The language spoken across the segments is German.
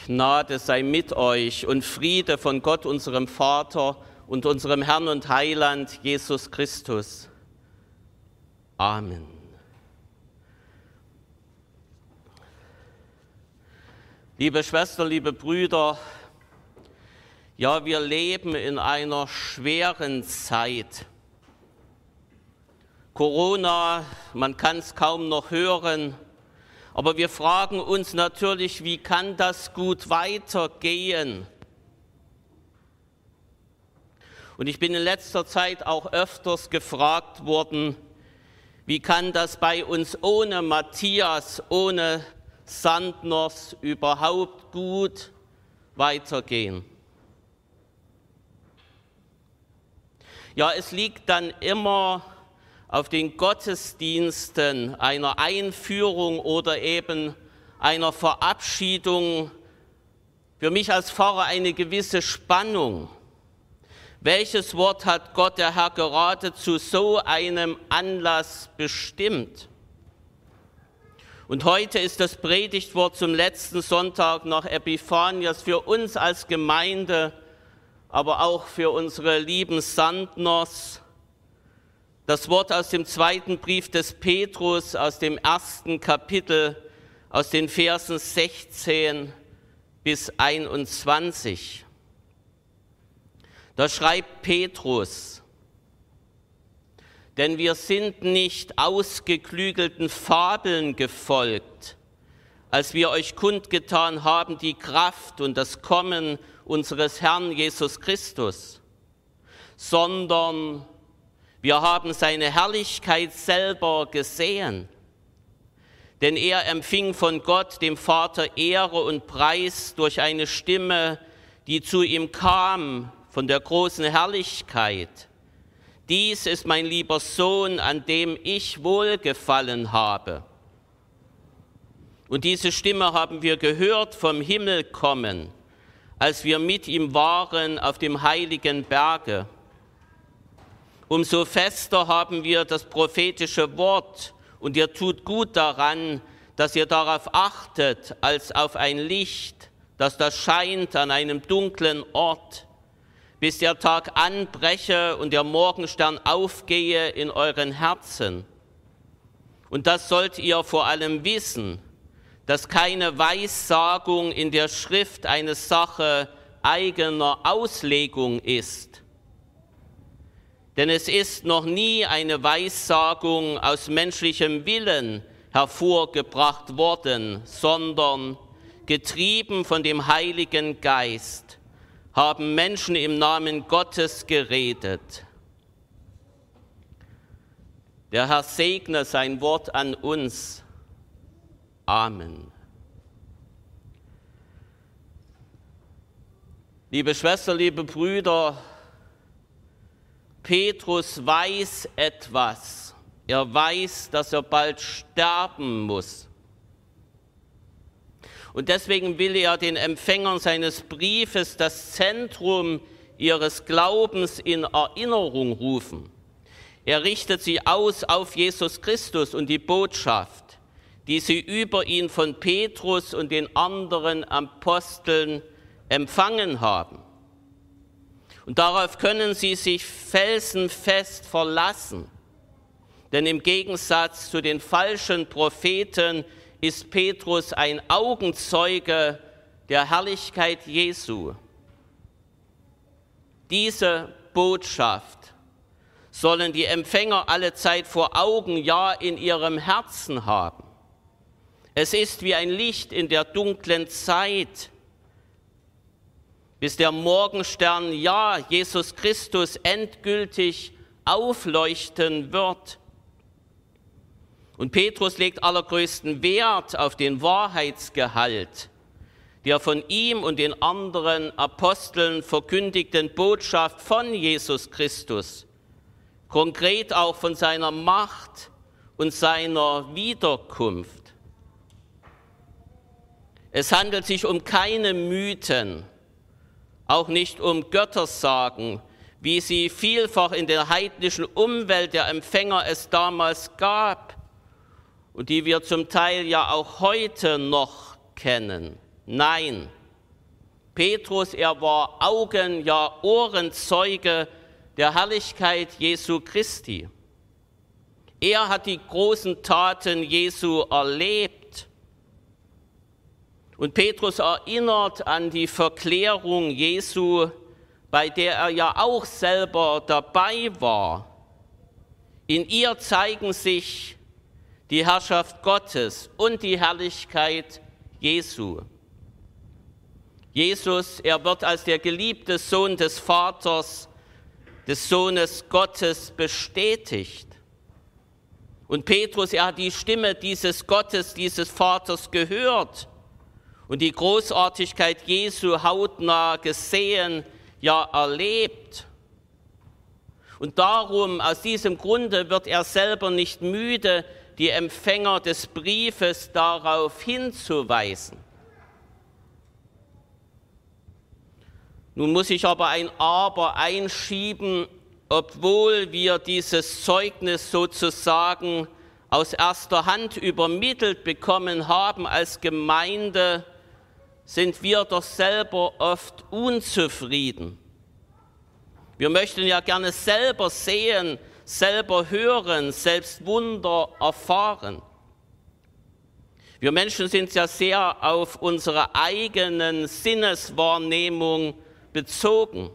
Gnade sei mit euch und Friede von Gott, unserem Vater und unserem Herrn und Heiland, Jesus Christus. Amen. Liebe Schwestern, liebe Brüder, ja, wir leben in einer schweren Zeit. Corona, man kann es kaum noch hören, aber wir fragen uns natürlich, wie kann das gut weitergehen? Und ich bin in letzter Zeit auch öfters gefragt worden, wie kann das bei uns ohne Matthias, ohne Sandners überhaupt gut weitergehen? Ja, es liegt dann immer auf den Gottesdiensten einer Einführung oder eben einer Verabschiedung für mich als Pfarrer eine gewisse Spannung. Welches Wort hat Gott, der Herr, gerade zu so einem Anlass bestimmt? Und heute ist das Predigtwort zum letzten Sonntag nach Epiphanias für uns als Gemeinde, aber auch für unsere lieben Sandners, das Wort aus dem zweiten Brief des Petrus, aus dem ersten Kapitel, aus den Versen 16 bis 21. Da schreibt Petrus: Denn wir sind nicht ausgeklügelten Fabeln gefolgt, als wir euch kundgetan haben die Kraft und das Kommen unseres Herrn Jesus Christus, sondern wir haben seine Herrlichkeit selber gesehen, denn er empfing von Gott, dem Vater, Ehre und Preis durch eine Stimme, die zu ihm kam von der großen Herrlichkeit. Dies ist mein lieber Sohn, an dem ich Wohlgefallen habe. Und diese Stimme haben wir gehört vom Himmel kommen, als wir mit ihm waren auf dem heiligen Berge. Umso fester haben wir das prophetische Wort, und ihr tut gut daran, dass ihr darauf achtet, als auf ein Licht, das da scheint an einem dunklen Ort, bis der Tag anbreche und der Morgenstern aufgehe in euren Herzen. Und das sollt ihr vor allem wissen, dass keine Weissagung in der Schrift eine Sache eigener Auslegung ist. Denn es ist noch nie eine Weissagung aus menschlichem Willen hervorgebracht worden, sondern getrieben von dem Heiligen Geist haben Menschen im Namen Gottes geredet. Der Herr segne sein Wort an uns. Amen. Liebe Schwestern, liebe Brüder, Petrus weiß etwas. Er weiß, dass er bald sterben muss. Und deswegen will er den Empfängern seines Briefes das Zentrum ihres Glaubens in Erinnerung rufen. Er richtet sie aus auf Jesus Christus und die Botschaft, die sie über ihn von Petrus und den anderen Aposteln empfangen haben. Und darauf können sie sich felsenfest verlassen. Denn im Gegensatz zu den falschen Propheten ist Petrus ein Augenzeuge der Herrlichkeit Jesu. Diese Botschaft sollen die Empfänger allezeit vor Augen, ja in ihrem Herzen haben. Es ist wie ein Licht in der dunklen Zeit, bis der Morgenstern, ja, Jesus Christus endgültig aufleuchten wird. Und Petrus legt allergrößten Wert auf den Wahrheitsgehalt der von ihm und den anderen Aposteln verkündigten Botschaft von Jesus Christus, konkret auch von seiner Macht und seiner Wiederkunft. Es handelt sich um keine Mythen, auch nicht um Göttersagen, wie sie vielfach in der heidnischen Umwelt der Empfänger es damals gab und die wir zum Teil ja auch heute noch kennen. Nein, Petrus, er war Augen-, ja Ohrenzeuge der Herrlichkeit Jesu Christi. Er hat die großen Taten Jesu erlebt. Und Petrus erinnert an die Verklärung Jesu, bei der er ja auch selber dabei war. In ihr zeigen sich die Herrschaft Gottes und die Herrlichkeit Jesu. Jesus, er wird als der geliebte Sohn des Vaters, des Sohnes Gottes bestätigt. Und Petrus, er hat die Stimme dieses Gottes, dieses Vaters gehört und die Großartigkeit Jesu hautnah gesehen, ja erlebt. Und darum, aus diesem Grunde wird er selber nicht müde, die Empfänger des Briefes darauf hinzuweisen. Nun muss ich aber ein Aber einschieben, obwohl wir dieses Zeugnis sozusagen aus erster Hand übermittelt bekommen haben als Gemeinde, sind wir doch selber oft unzufrieden. Wir möchten ja gerne selber sehen, selber hören, selbst Wunder erfahren. Wir Menschen sind ja sehr auf unsere eigenen Sinneswahrnehmung bezogen.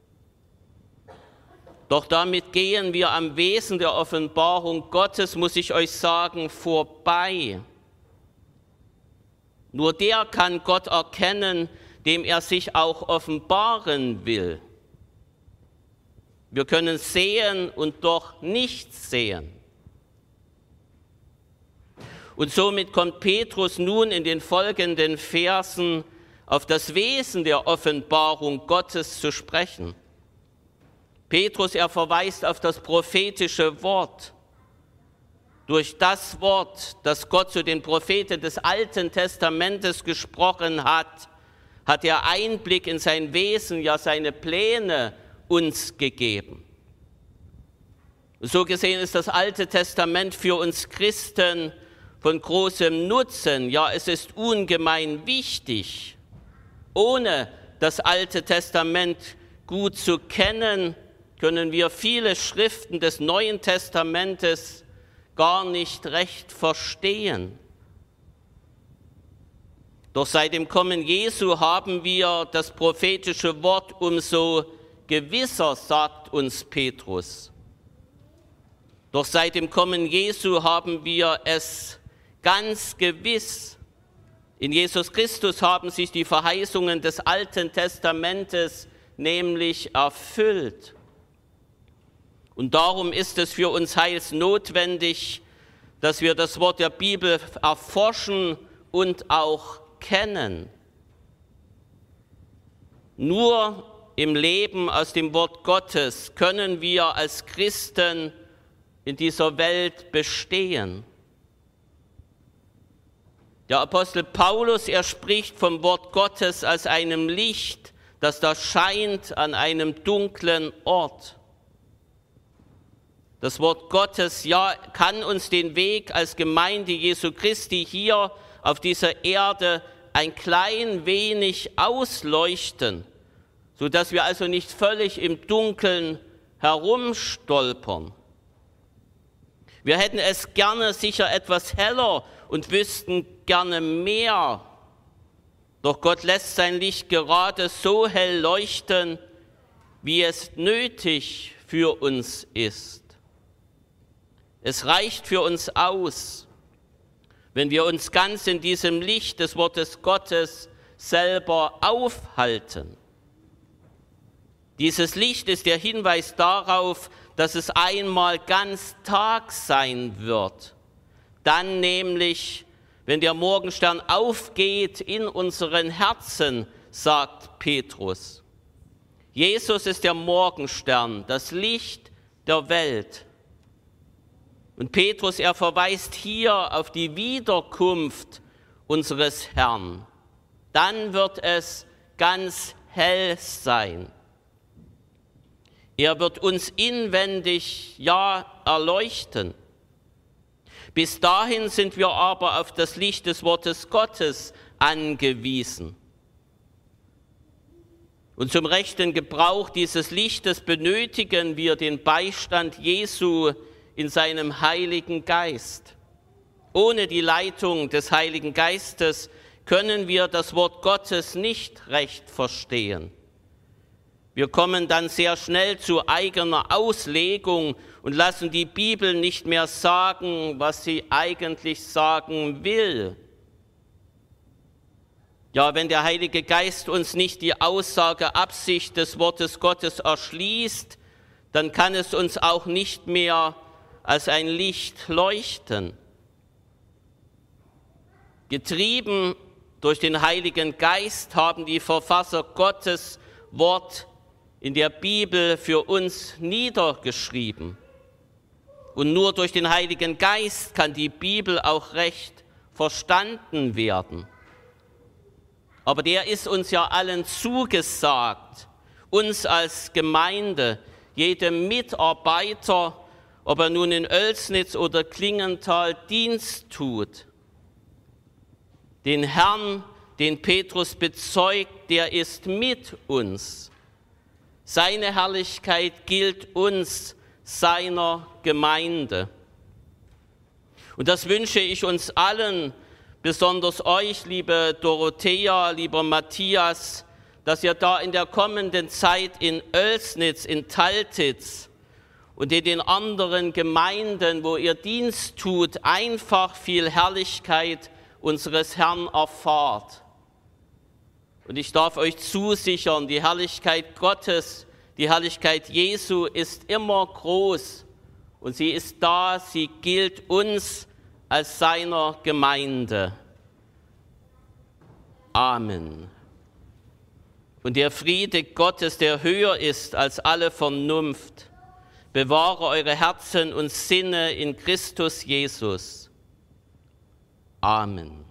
Doch damit gehen wir am Wesen der Offenbarung Gottes, muss ich euch sagen, vorbei. Nur der kann Gott erkennen, dem er sich auch offenbaren will. Wir können sehen und doch nichts sehen. Und somit kommt Petrus nun in den folgenden Versen auf das Wesen der Offenbarung Gottes zu sprechen. Petrus, er verweist auf das prophetische Wort. Durch das Wort, das Gott zu den Propheten des Alten Testamentes gesprochen hat, hat er Einblick in sein Wesen, ja seine Pläne uns gegeben. So gesehen ist das Alte Testament für uns Christen von großem Nutzen. Ja, es ist ungemein wichtig. Ohne das Alte Testament gut zu kennen, können wir viele Schriften des Neuen Testamentes gar nicht recht verstehen. Doch seit dem Kommen Jesu haben wir das prophetische Wort umso gewisser, sagt uns Petrus. Doch seit dem Kommen Jesu haben wir es ganz gewiss. In Jesus Christus haben sich die Verheißungen des Alten Testamentes nämlich erfüllt. Und darum ist es für uns heilsnotwendig, dass wir das Wort der Bibel erforschen und auch kennen. Nur im Leben aus dem Wort Gottes können wir als Christen in dieser Welt bestehen. Der Apostel Paulus, er spricht vom Wort Gottes als einem Licht, das da scheint an einem dunklen Ort. Das Wort Gottes, ja, kann uns den Weg als Gemeinde Jesu Christi hier auf dieser Erde ein klein wenig ausleuchten, sodass wir also nicht völlig im Dunkeln herumstolpern. Wir hätten es gerne sicher etwas heller und wüssten gerne mehr. Doch Gott lässt sein Licht gerade so hell leuchten, wie es nötig für uns ist. Es reicht für uns aus, wenn wir uns ganz in diesem Licht des Wortes Gottes selber aufhalten. Dieses Licht ist der Hinweis darauf, dass es einmal ganz Tag sein wird. Dann nämlich, wenn der Morgenstern aufgeht in unseren Herzen, sagt Petrus. Jesus ist der Morgenstern, das Licht der Welt. Und Petrus, er verweist hier auf die Wiederkunft unseres Herrn. Dann wird es ganz hell sein. Er wird uns inwendig, ja, erleuchten. Bis dahin sind wir aber auf das Licht des Wortes Gottes angewiesen. Und zum rechten Gebrauch dieses Lichtes benötigen wir den Beistand Jesu in seinem Heiligen Geist. Ohne die Leitung des Heiligen Geistes können wir das Wort Gottes nicht recht verstehen. Wir kommen dann sehr schnell zu eigener Auslegung und lassen die Bibel nicht mehr sagen, was sie eigentlich sagen will. Ja, wenn der Heilige Geist uns nicht die Aussageabsicht des Wortes Gottes erschließt, dann kann es uns auch nicht mehr als ein Licht leuchten. Getrieben durch den Heiligen Geist haben die Verfasser Gottes Wort in der Bibel für uns niedergeschrieben. Und nur durch den Heiligen Geist kann die Bibel auch recht verstanden werden. Aber der ist uns ja allen zugesagt, uns als Gemeinde, jedem Mitarbeiter, ob er nun in Oelsnitz oder Klingenthal Dienst tut. Den Herrn, den Petrus bezeugt, der ist mit uns. Seine Herrlichkeit gilt uns, seiner Gemeinde. Und das wünsche ich uns allen, besonders euch, liebe Dorothea, lieber Matthias, dass ihr da in der kommenden Zeit in Oelsnitz, in Taltitz und in den anderen Gemeinden, wo ihr Dienst tut, einfach viel Herrlichkeit unseres Herrn erfahrt. Und ich darf euch zusichern, die Herrlichkeit Gottes, die Herrlichkeit Jesu ist immer groß und sie ist da, sie gilt uns als seiner Gemeinde. Amen. Und der Friede Gottes, der höher ist als alle Vernunft, bewahre eure Herzen und Sinne in Christus Jesus. Amen.